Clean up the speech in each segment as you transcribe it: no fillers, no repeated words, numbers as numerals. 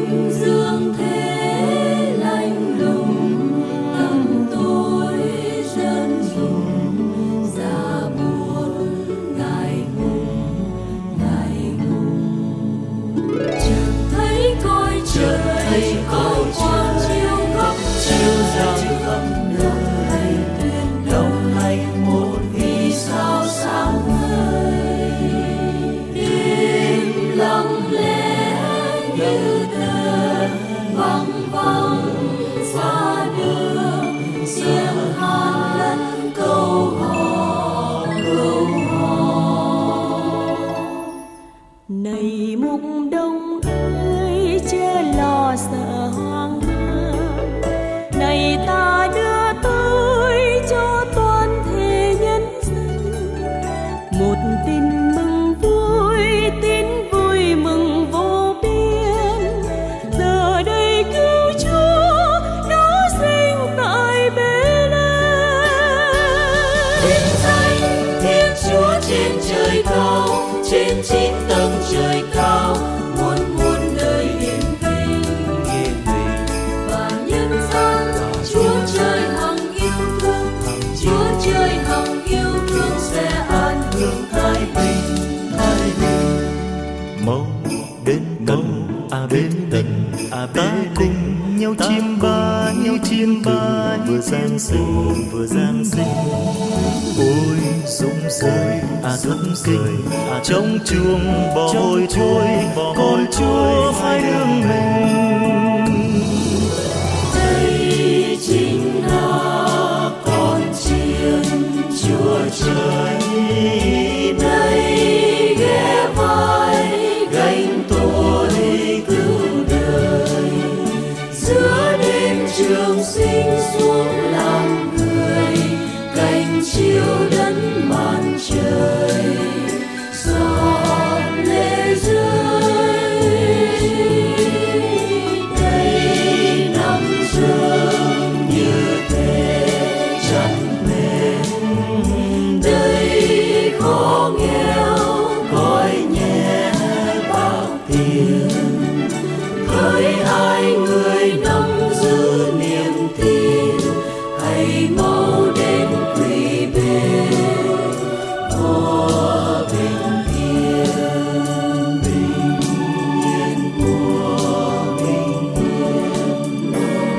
dương thế lạnh lùng, tăm tối dân dùng ra buồn ngại ngùng, ngại ngùng. Chợt thấy coi trời có quang chiếu khắp khắp nơi, lộng lành một vì sao sáng ngời. Đêm lặng lẽ như tờ vắng vắng xa đường, tiếng hát lẫn câu hò câu hò. Này mục đông ơi, chớ lo sợ hoang mang, này ta đưa tới cho toàn thể nhân dân một tin mừng vui, tin vui mừng vô biên. Giờ đây cứu Chúa đã sinh tại Bê-lê. Vinh danh Thiên Chúa trên trời cao, trên 9 tầng trời cao, muôn muôn đời hiển vinh. Và nhân gian Chúa trời hằng yêu thương, Chúa trời hằng yêu thương sẽ an hưởng thái bình, thái bình. Mau đến tận bên tận ta cùng nhau chiêm ba vừa Giáng sinh. Ôi rung rơi rung kinh trong chuông bò hồi trôi, con Chúa hai đương mình. Đây chính là con chiên Chúa trời, đây ghé vai gánh tội cứu đời. Giữa đêm trường sinh xuống làm người, cánh chiếu đấng màn trời. Giọt lệ rơi đây năm dương như thế chăn mền. Đây khó nghèo gói nhẹ bạc tiền, hỡi ai người nắm giữ niềm tin, hãy mau đến quỳ bên của bình yên, bình yên của bình yên.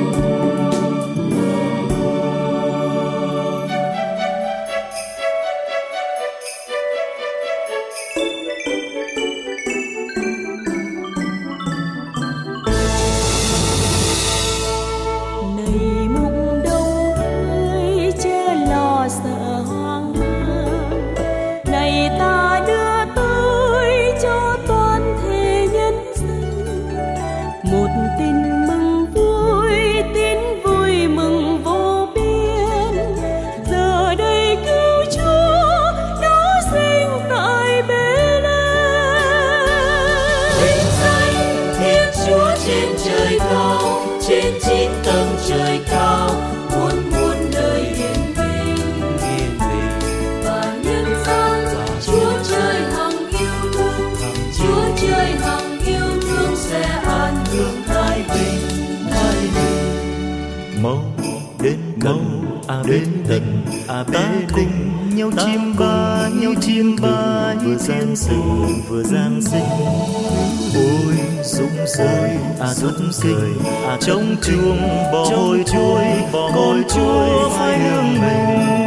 Này mục đông ơi, chớ lo sợ hoang mang, này ta đưa tới cho toàn thể nhân dân một tin mừng vui, tin vui mừng vô biên. Giờ đây cứu Chúa đã sinh tại Bê-lê. Vinh danh Thiên Chúa trên trời cao, trên 9 tầng trời cao, muôn muôn đời hiển vinh. Và nhân gian Chúa trời hằng yêu thương, Chúa trời hằng yêu thương sẽ an hưởng thái bình, thái bình. Mau đến bên tận ta cùng nhau chiêm ba vừa Giáng sinh. Ôi rung rơi kinh trong chuông bò hồi trôi, con Chúa hai đương mình.